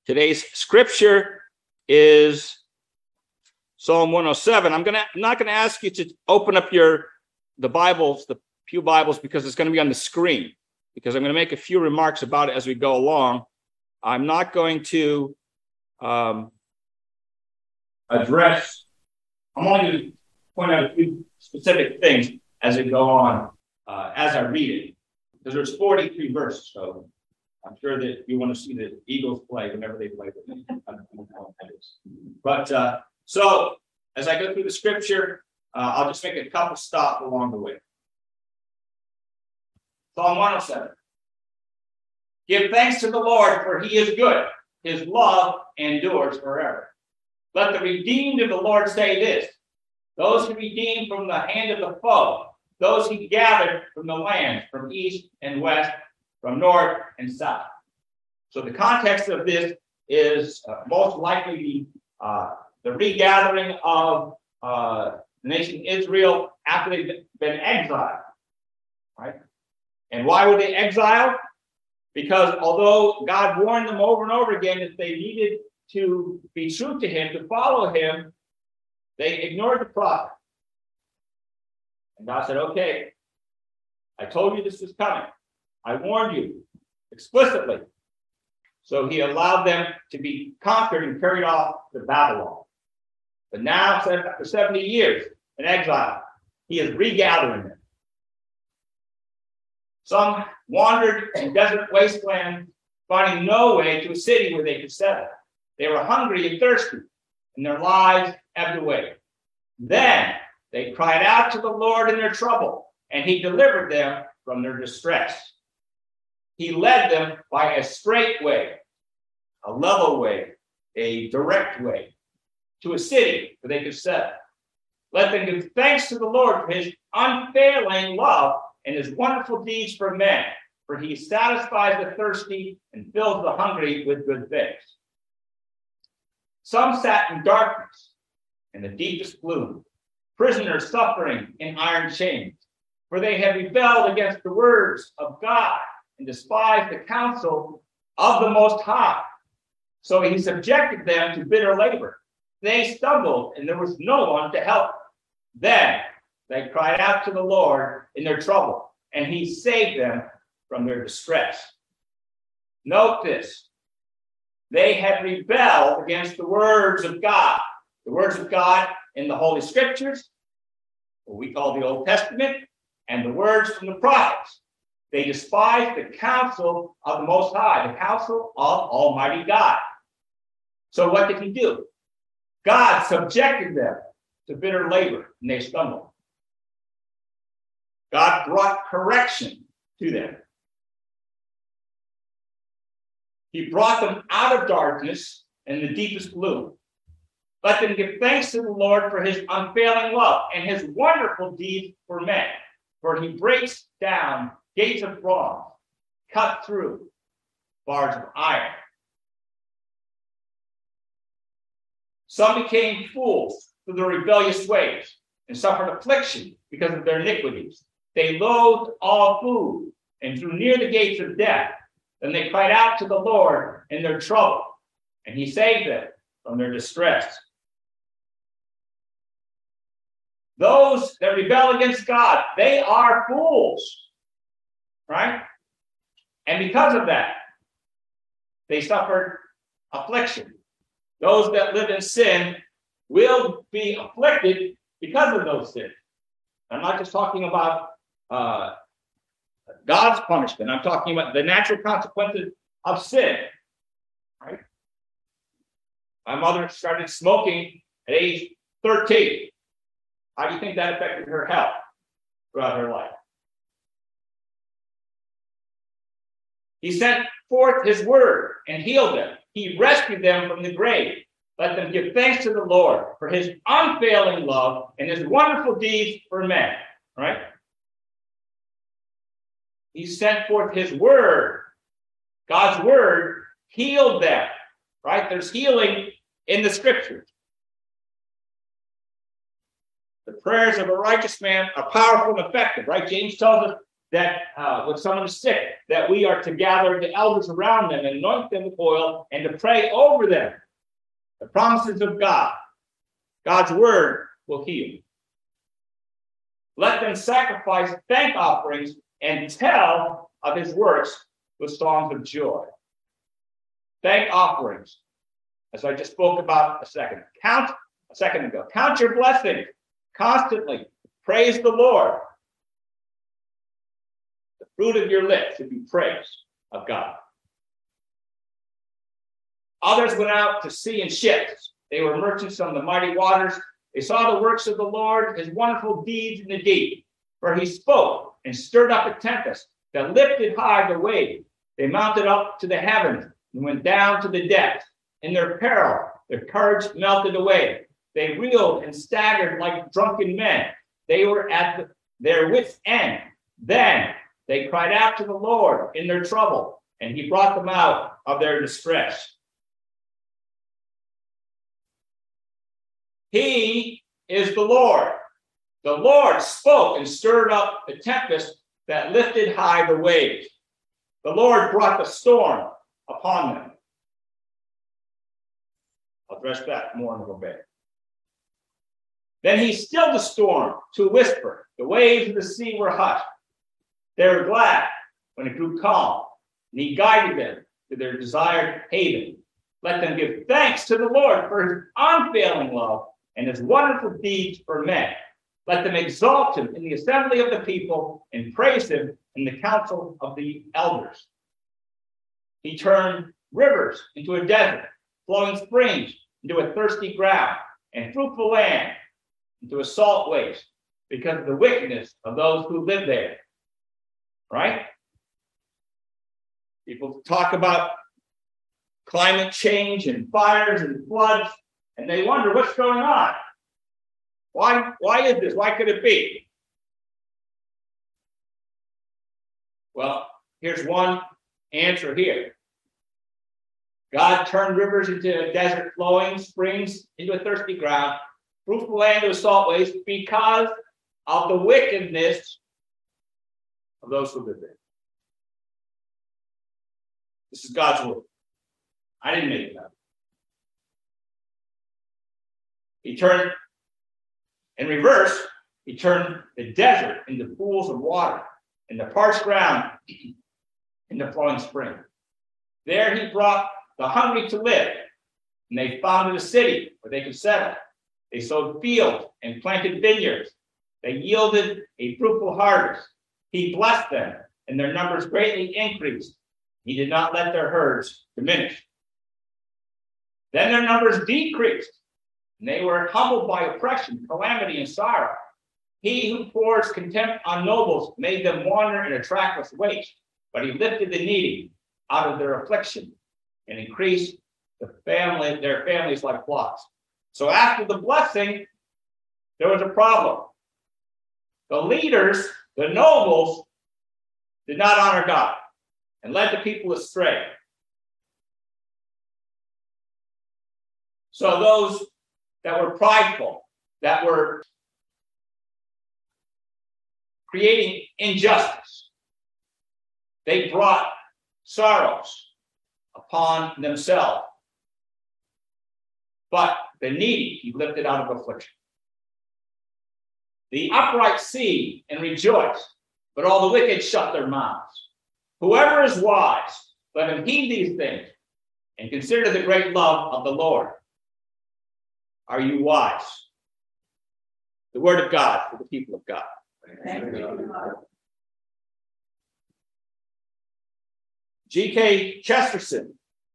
Today's scripture is Psalm 107. I'm not going to ask you to open up the Bibles, the Pew Bibles, because it's going to be on the screen, because I'm going to make a few remarks about it as we go along. I'm not going to address, I'm only going to point out a few specific things as we go on, as I read it, because there's 43 verses, so I'm sure that you want to see the Eagles play whenever they play with me. But so as I go through the scripture, I'll just make a couple stops along the way. Psalm 107. Give thanks to the Lord, for he is good. His love endures forever. Let the redeemed of the Lord say this: those he redeemed from the hand of the foe, those he gathered from the land, from east and west, from north and south. So the context of this is most likely the regathering of the nation Israel after they've been exiled, right? And why were they exiled? Because although God warned them over and over again that they needed to be true to him, to follow him, they ignored the prophet. And God said, okay, I told you this was coming. I warned you explicitly. So he allowed them to be conquered and carried off to Babylon. But now, after 70 years in exile, he is regathering them. Some wandered in desert wasteland, finding no way to a city where they could settle. They were hungry and thirsty, and their lives ebbed away. Then they cried out to the Lord in their trouble, and he delivered them from their distress. He led them by a straight way, a level way, a direct way, to a city where they could settle. Let them give thanks to the Lord for his unfailing love and his wonderful deeds for men, for he satisfies the thirsty and fills the hungry with good things. Some sat in darkness and the deepest gloom, prisoners suffering in iron chains, for they had rebelled against the words of God and despised the counsel of the Most High. So he subjected them to bitter labor. They stumbled, and there was no one to help them. Then they cried out to the Lord in their trouble, and he saved them from their distress. Note this. They had rebelled against the words of God. The words of God in the Holy Scriptures, what we call the Old Testament, and the words from the prophets. They despised the counsel of the Most High, the counsel of Almighty God. So what did he do? God subjected them to bitter labor, and they stumbled. God brought correction to them. He brought them out of darkness and the deepest gloom. Let them give thanks to the Lord for his unfailing love and his wonderful deeds for men. For he breaks down gates of bronze, cut through bars of iron. Some became fools through their rebellious ways and suffered affliction because of their iniquities. They loathed all food and drew near the gates of death. Then they cried out to the Lord in their trouble, and he saved them from their distress. Those that rebel against God, they are fools, right? And because of that, they suffered affliction. Those that live in sin will be afflicted because of those sins. I'm not just talking about God's punishment. I'm talking about the natural consequences of sin, right? My mother started smoking at age 13. How do you think that affected her health throughout her life? He sent forth his word and healed them. He rescued them from the grave. Let them give thanks to the Lord for his unfailing love and his wonderful deeds for men, right? He sent forth his word. God's word healed them, right? There's healing in the scriptures. The prayers of a righteous man are powerful and effective, right? James tells us that when someone is sick, that we are to gather the elders around them and anoint them with oil and to pray over them. The promises of God, God's word will heal. Let them sacrifice thank offerings and tell of his works with songs of joy. Thank offerings, as I just spoke about a second ago. Count your blessings constantly. Praise the Lord. The fruit of your lips should be praise of God. Others went out to sea in ships. They were merchants on the mighty waters. They saw the works of the Lord, his wonderful deeds in the deep. For he spoke and stirred up a tempest that lifted high the waves. They mounted up to the heavens and went down to the depths. In their peril, their courage melted away. They reeled and staggered like drunken men. They were at their wits' end. Then they cried out to the Lord in their trouble, and he brought them out of their distress. He is the Lord. The Lord spoke and stirred up the tempest that lifted high the waves. The Lord brought the storm upon them. I'll address that more in a little bit. Then he stilled the storm to a whisper. The waves of the sea were hushed. They were glad when it grew calm, and he guided them to their desired haven. Let them give thanks to the Lord for his unfailing love and his wonderful deeds for men. Let them exalt him in the assembly of the people and praise him in the council of the elders. He turned rivers into a desert, flowing springs into a thirsty ground, and fruitful land into a salt waste because of the wickedness of those who live there. Right? People talk about climate change and fires and floods, and they wonder what's going on. Why is this? Why could it be? Well, here's one answer here. God turned rivers into a desert, flowing springs into a thirsty ground, fruitful land into a salt waste because of the wickedness of those who live there. This is God's word. I didn't make it up. He turned, in reverse, he turned the desert into pools of water and the parched ground into flowing spring. There he brought the hungry to live, and they founded a city where they could settle. They sowed fields and planted vineyards. They yielded a fruitful harvest. He blessed them, and their numbers greatly increased. He did not let their herds diminish. Then their numbers decreased, and they were humbled by oppression, calamity, and sorrow. He who pours contempt on nobles made them wander in a trackless waste, but he lifted the needy out of their affliction and increased their families like flocks. So after the blessing, there was a problem. The leaders, the nobles, did not honor God and led the people astray. So those that were prideful, that were creating injustice, they brought sorrows upon themselves. But the needy he lifted out of affliction. The upright see and rejoice, but all the wicked shut their mouths. Whoever is wise, let him heed these things and consider the great love of the Lord. Are you wise? The word of God for the people of God. Thank you. G.K. Chesterton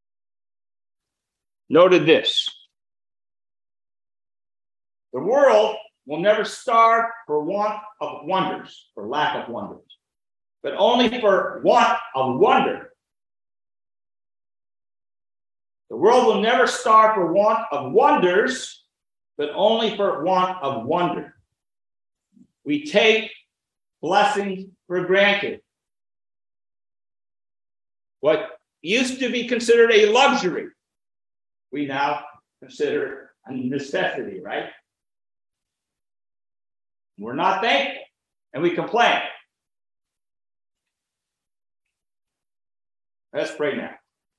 noted this: the world will never starve for want of wonders, for lack of wonders, but only for want of wonder. The world will never starve for want of wonders, but only for want of wonder. We take blessings for granted. What used to be considered a luxury, we now consider a necessity, right? We're not thankful, and we complain. Let's pray now.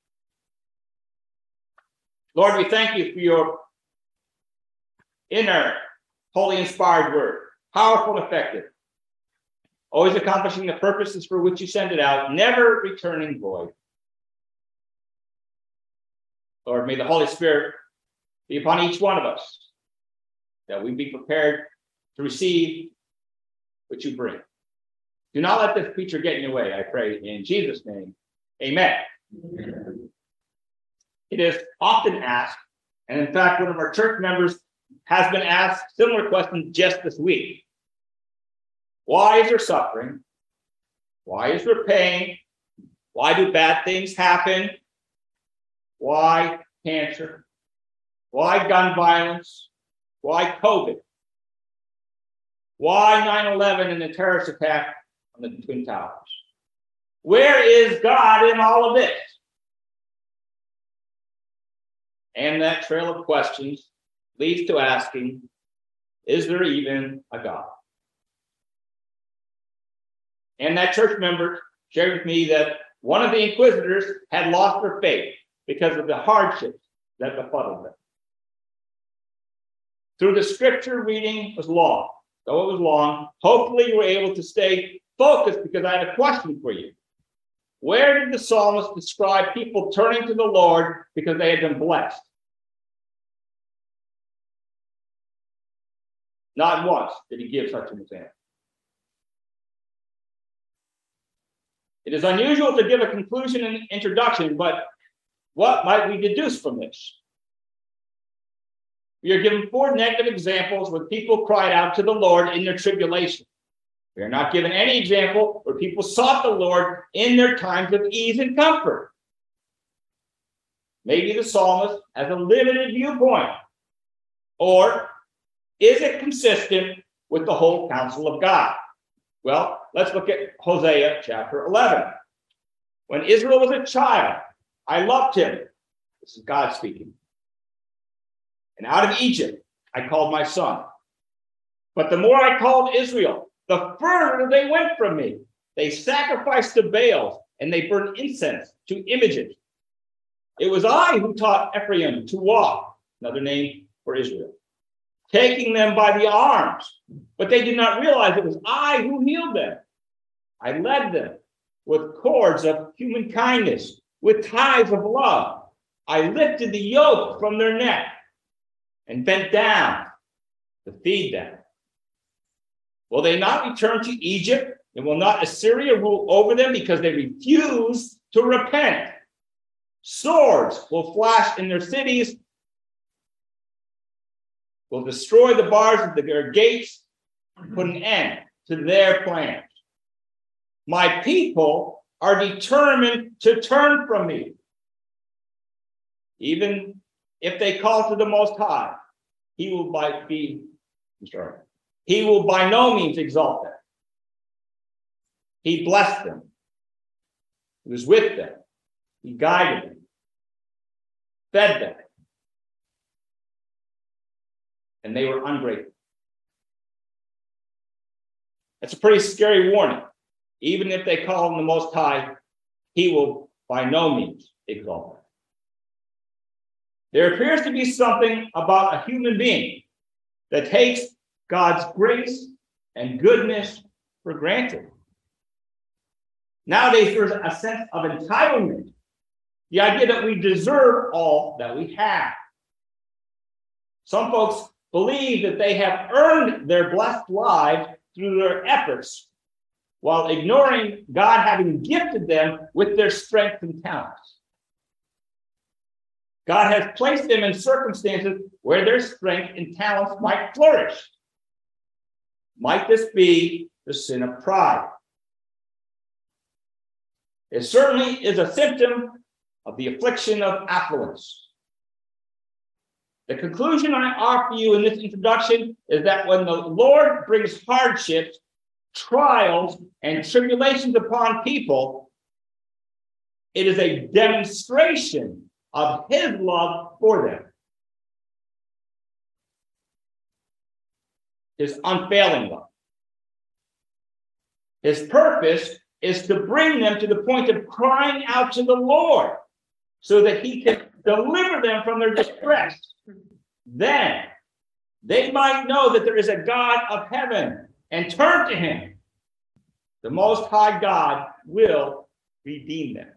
Lord, we thank you for your inner, holy, inspired word, powerful and effective, always accomplishing the purposes for which you send it out, never returning void. Lord, may the Holy Spirit be upon each one of us, that we be prepared to receive what you bring. Do not let this preacher get in your way, I pray in Jesus' name. Amen. Amen. It is often asked, and in fact, one of our church members has been asked similar questions just this week. Why is there suffering? Why is there pain? Why do bad things happen? Why cancer? Why gun violence? Why COVID? Why 9/11 and the terrorist attack on the Twin Towers? Where is God in all of this? And that trail of questions leads to asking, is there even a God? And that church member shared with me that one of the inquisitors had lost their faith because of the hardships that befuddled them. Through the scripture reading was long. Though it was long, hopefully you were able to stay focused, because I had a question for you. Where did the psalmist describe people turning to the Lord because they had been blessed? Not once did he give such an example. It is unusual to give a conclusion and introduction, but what might we deduce from this? We are given 4 negative examples where people cried out to the Lord in their tribulation. We are not given any example where people sought the Lord in their times of ease and comfort. Maybe the psalmist has a limited viewpoint. Or is it consistent with the whole counsel of God? Well, let's look at Hosea chapter 11. When Israel was a child, I loved him. This is God speaking. And out of Egypt, I called my son. But the more I called Israel, the further they went from me. They sacrificed to Baals, and they burned incense to images. It was I who taught Ephraim to walk, another name for Israel, taking them by the arms. But they did not realize it was I who healed them. I led them with cords of human kindness, with ties of love. I lifted the yoke from their neck and bent down to feed them. Will they not return to Egypt? And will not Assyria rule over them because they refuse to repent? Swords will flash in their cities, will destroy the bars of their gates, and put an end to their plans. My people are determined to turn from me. Even if they call to the Most High, he will by no means exalt them. He blessed them. He was with them. He guided them, fed them, and they were ungrateful. That's a pretty scary warning. Even if they call him the Most High, he will by no means exalt them. There appears to be something about a human being that takes God's grace and goodness for granted. Nowadays, there's a sense of entitlement, the idea that we deserve all that we have. Some folks believe that they have earned their blessed lives through their efforts, while ignoring God having gifted them with their strength and talents. God has placed them in circumstances where their strength and talents might flourish. Might this be the sin of pride? It certainly is a symptom of the affliction of affluence. The conclusion I offer you in this introduction is that when the Lord brings hardships, trials, and tribulations upon people, it is a demonstration of his love for them. His unfailing love. His purpose is to bring them to the point of crying out to the Lord so that he can deliver them from their distress. Then they might know that there is a God of heaven and turn to him. The Most High God will redeem them.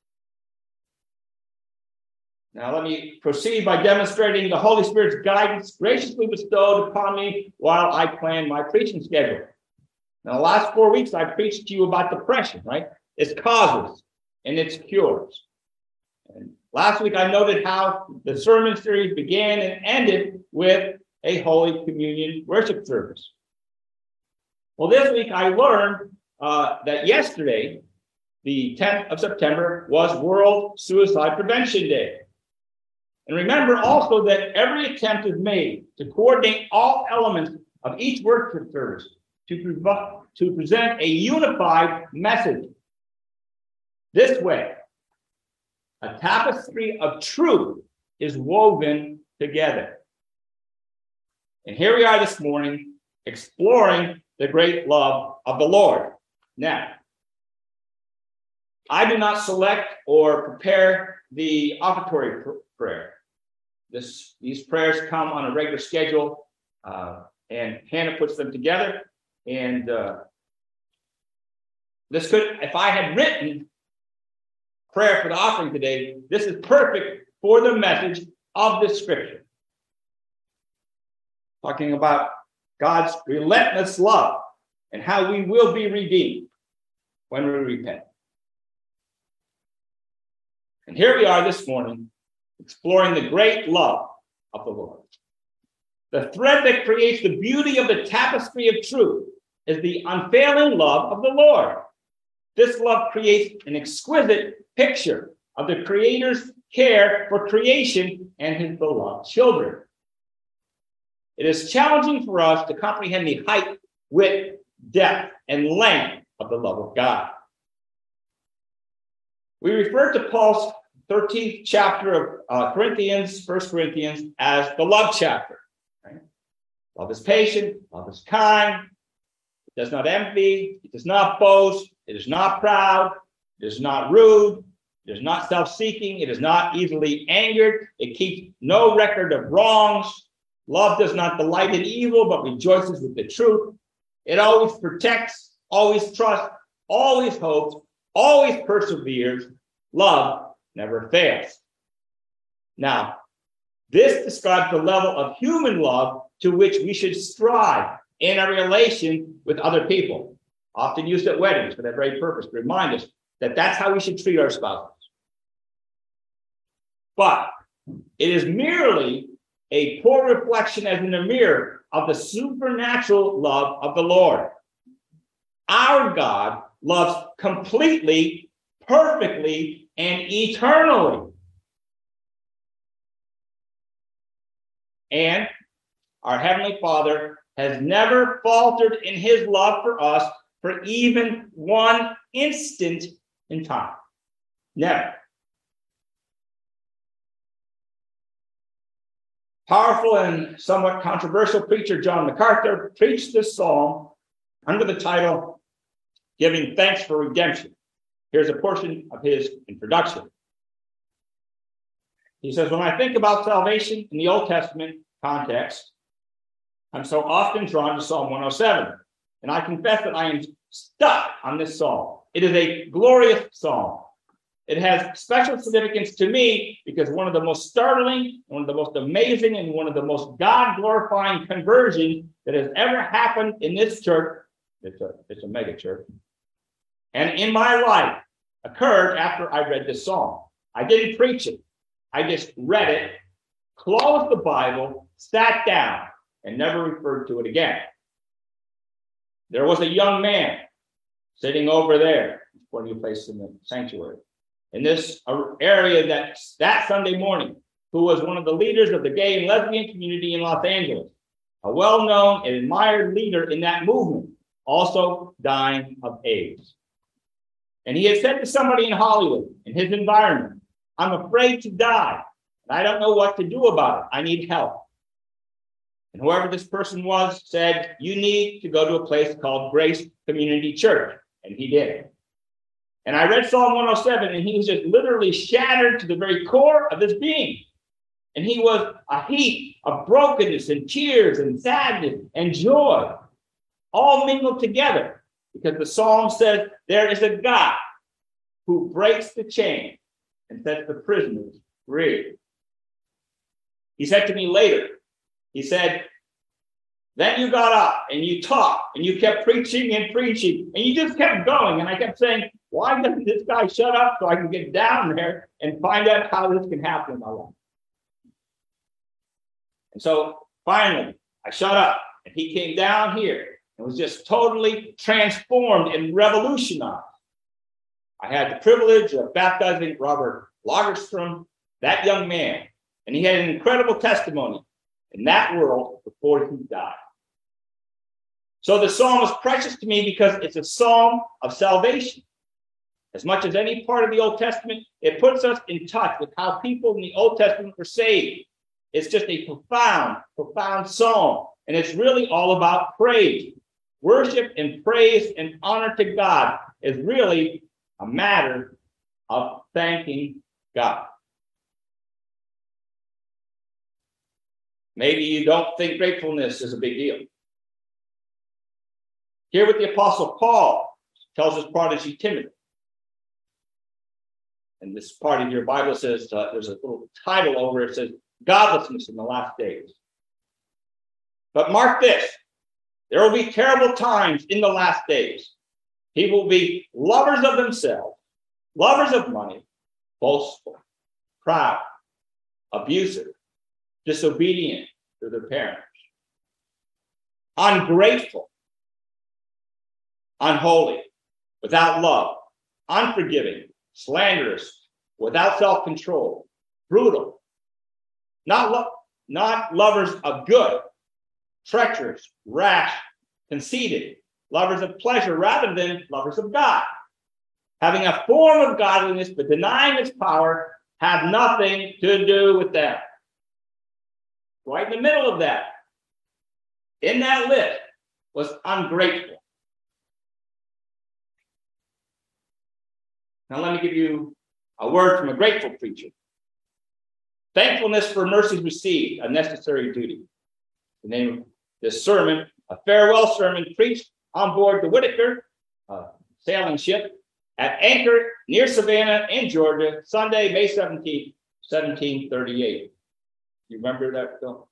Now let me proceed by demonstrating the Holy Spirit's guidance graciously bestowed upon me while I plan my preaching schedule. Now, the last 4 weeks, I preached to you about depression, right? Its causes and its cures. And last week, I noted how the sermon series began and ended with a Holy Communion worship service. Well, this week, I learned that yesterday, the 10th of September, was World Suicide Prevention Day. And remember also that every attempt is made to coordinate all elements of each worship service to present a unified message. This way, a tapestry of truth is woven together. And here we are this morning, exploring the great love of the Lord. Now, I do not select or prepare the offertory prayer. These prayers come on a regular schedule, and Hannah puts them together. And this could, if I had written prayer for the offering today, this is perfect for the message of this scripture. Talking about God's relentless love and how we will be redeemed when we repent. And here we are this morning, exploring the great love of the Lord. The thread that creates the beauty of the tapestry of truth is the unfailing love of the Lord. This love creates an exquisite picture of the Creator's care for creation and his beloved children. It is challenging for us to comprehend the height, width, depth, and length of the love of God. We refer to Paul's 13th chapter of Corinthians, 1 Corinthians, as the love chapter. Right? Love is patient, love is kind, it does not envy, it does not boast, it is not proud, it is not rude, it is not self-seeking, it is not easily angered, it keeps no record of wrongs. Love does not delight in evil, but rejoices with the truth. It always protects, always trusts, always hopes, always perseveres. Love never fails. Now, this describes the level of human love to which we should strive in our relation with other people. Often used at weddings for that very purpose, to remind us that that's how we should treat our spouses. But it is merely a poor reflection as in a mirror of the supernatural love of the Lord. Our God loves completely, perfectly, and eternally. And our Heavenly Father has never faltered in his love for us for even one instant in time. Never. Powerful and somewhat controversial preacher John MacArthur preached this psalm under the title, Giving Thanks for Redemption. Here's a portion of his introduction. He says, when I think about salvation in the Old Testament context, I'm so often drawn to Psalm 107. And I confess that I am stuck on this psalm. It is a glorious psalm. It has special significance to me because one of the most startling, one of the most amazing, and one of the most God-glorifying conversions that has ever happened in this church, it's a mega church, and in my life occurred after I read this psalm. I didn't preach it. I just read it, closed the Bible, sat down, and never referred to it again. There was a young man sitting over there, one you placed in the sanctuary, in this area that Sunday morning, who was one of the leaders of the gay and lesbian community in Los Angeles, a well-known and admired leader in that movement, also dying of AIDS. And he had said to somebody in Hollywood, in his environment, I'm afraid to die, and I don't know what to do about it. I need help. And whoever this person was said, you need to go to a place called Grace Community Church. And he did. And I read Psalm 107, and he was just literally shattered to the very core of his being. And he was a heap of brokenness and tears and sadness and joy, all mingled together, because the psalm says there is a God who breaks the chain and sets the prisoners free. He said to me later, he said, then you got up and you talked and you kept preaching and preaching and you just kept going. And I kept saying, why doesn't this guy shut up so I can get down there and find out how this can happen in my life? And so finally, I shut up and he came down here and was just totally transformed and revolutionized. I had the privilege of baptizing Robert Lagerstrom, that young man, and he had an incredible testimony in that world before he died. So the psalm is precious to me because it's a psalm of salvation. As much as any part of the Old Testament, it puts us in touch with how people in the Old Testament were saved. It's just a profound, profound psalm. And it's really all about praise. Worship and praise and honor to God is really a matter of thanking God. Maybe you don't think gratefulness is a big deal. Hear what the Apostle Paul tells his protege Timothy. And this part of your Bible says, there's a little title over it, says, Godlessness in the Last Days. But mark this, there will be terrible times in the last days. People will be lovers of themselves, lovers of money, boastful, proud, abusive, disobedient to their parents, ungrateful, unholy, without love, unforgiving, slanderous, without self-control, brutal, not lovers of good, treacherous, rash, conceited, lovers of pleasure rather than lovers of God, having a form of godliness but denying its power, have nothing to do with them. Right in the middle of that, in that list, was ungrateful. Now let me give you a word from a grateful preacher. Thankfulness for mercies received, a necessary duty. The name of this sermon, a farewell sermon preached on board the Whitaker sailing ship at anchor near Savannah in Georgia, Sunday, May 17th, 1738. You remember that film?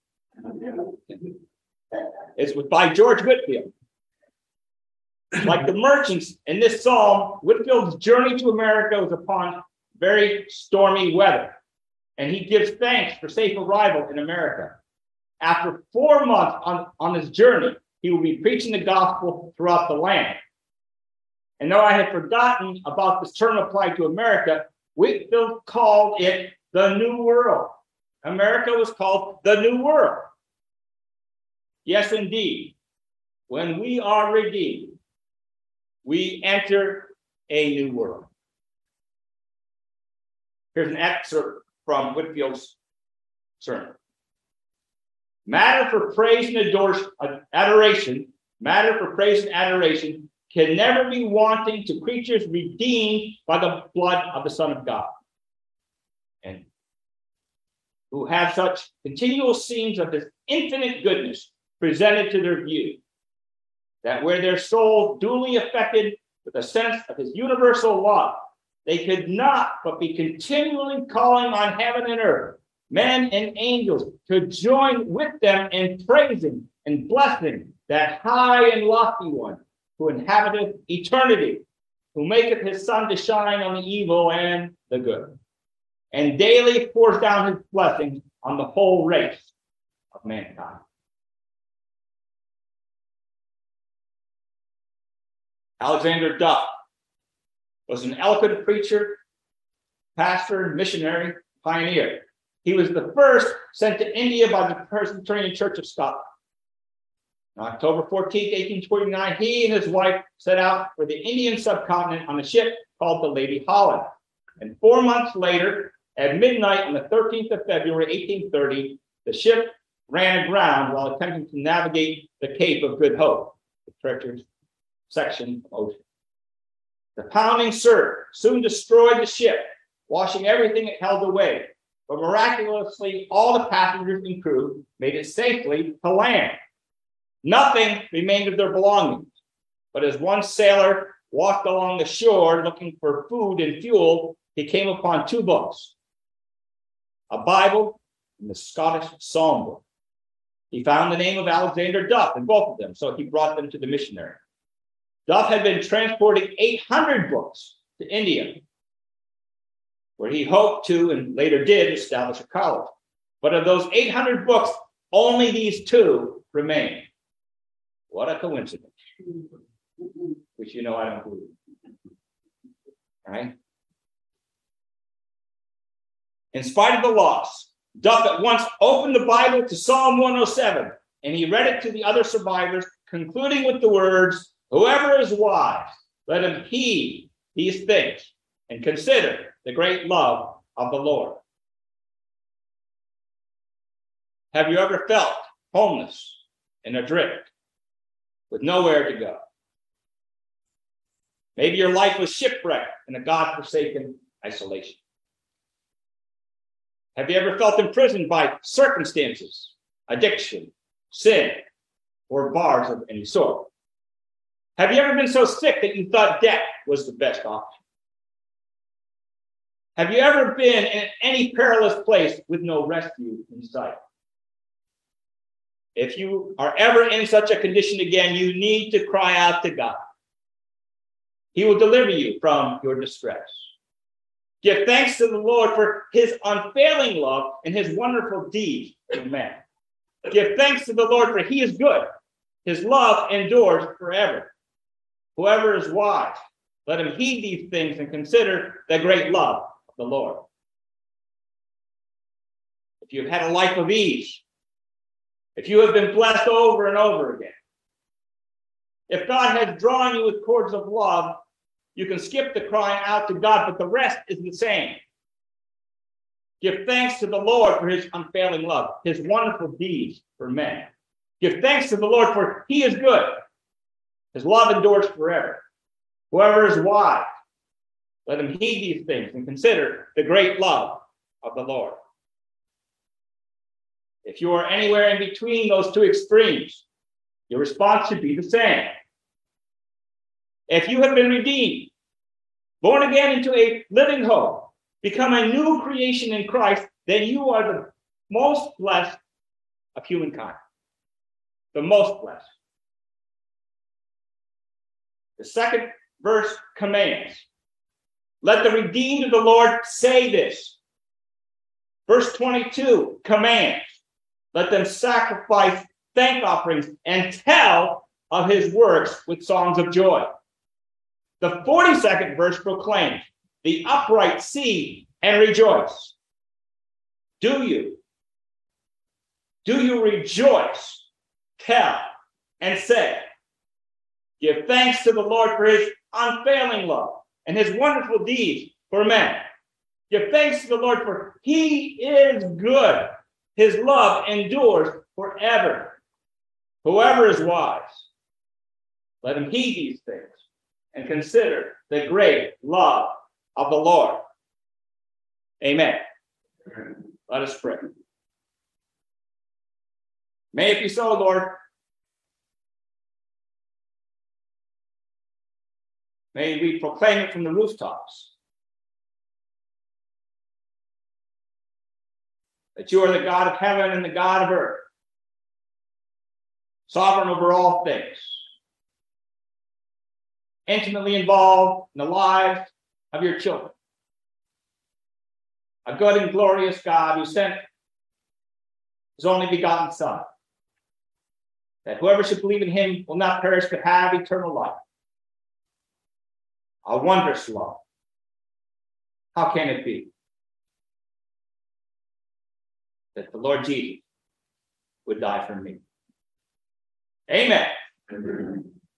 It's by George Whitefield. Like the merchants in this psalm, Whitefield's journey to America was upon very stormy weather, and he gives thanks for safe arrival in America. After 4 months on his journey, he will be preaching the gospel throughout the land. And though I had forgotten about this term applied to America, Whitefield called it the New World. America was called the New World. Yes, indeed. When we are redeemed, we enter a new world. Here's an excerpt from Whitefield's sermon. Matter for praise and adoration can never be wanting to creatures redeemed by the blood of the Son of God, and who have such continual scenes of his infinite goodness presented to their view, that where their soul duly affected with a sense of his universal love, they could not but be continually calling on heaven and earth, men and angels, to join with them in praising and blessing that high and lofty one who inhabiteth eternity, who maketh his sun to shine on the evil and the good, and daily pours down his blessings on the whole race of mankind. Alexander Duff was an eloquent preacher, pastor, missionary, pioneer. He was the first sent to India by the Presbyterian Church of Scotland. On October 14, 1829, he and his wife set out for the Indian subcontinent on a ship called the Lady Holland. And 4 months later, at midnight on the 13th of February, 1830, the ship ran aground while attempting to navigate the Cape of Good Hope, the treacherous section of ocean. The pounding surf soon destroyed the ship, washing everything it held away. But miraculously, all the passengers and crew made it safely to land. Nothing remained of their belongings. But as one sailor walked along the shore looking for food and fuel, he came upon 2 books, a Bible and the Scottish Psalm book. He found the name of Alexander Duff in both of them, so he brought them to the missionary. Duff had been transporting 800 books to India, where he hoped to, and later did, establish a college. But of those 800 books, only these 2 remain. What a coincidence. Which I don't believe. All right? In spite of the loss, Duff at once opened the Bible to Psalm 107, and he read it to the other survivors, concluding with the words, "Whoever is wise, let him heed these things and consider the great love of the Lord." Have you ever felt homeless and adrift with nowhere to go? Maybe your life was shipwrecked in a God-forsaken isolation. Have you ever felt imprisoned by circumstances, addiction, sin, or bars of any sort? Have you ever been so sick that you thought death was the best option? Have you ever been in any perilous place with no rescue in sight? If you are ever in such a condition again, you need to cry out to God. He will deliver you from your distress. Give thanks to the Lord for his unfailing love and his wonderful deeds for men. Give thanks to the Lord for he is good. His love endures forever. Whoever is wise, let him heed these things and consider the great love of the Lord. If you've had a life of ease, if you have been blessed over and over again, if God has drawn you with cords of love, you can skip the crying out to God, but the rest is the same. Give thanks to the Lord for his unfailing love, his wonderful deeds for men. Give thanks to the Lord for he is good. His love endures forever. Whoever is wise, let him heed these things and consider the great love of the Lord. If you are anywhere in between those 2 extremes, your response should be the same. If you have been redeemed, born again into a living hope, become a new creation in Christ, then you are the most blessed of humankind. The most blessed. The second verse commands, let the redeemed of the Lord say this. Verse 22 commands, let them sacrifice thank offerings and tell of his works with songs of joy. The 42nd verse proclaims, the upright see and rejoice. Do you rejoice, tell, and say, give thanks to the Lord for his unfailing love and his wonderful deeds for men. Give thanks to the Lord for he is good. His love endures forever. Whoever is wise, let him heed these things and consider the great love of the Lord. Amen. Let us pray. May it be so, Lord. May we proclaim it from the rooftops, that you are the God of heaven and the God of earth, sovereign over all things, intimately involved in the lives of your children. A good and glorious God who sent his only begotten Son, that whoever should believe in him will not perish but have eternal life. A wondrous love. How can it be that the Lord Jesus would die for me? Amen.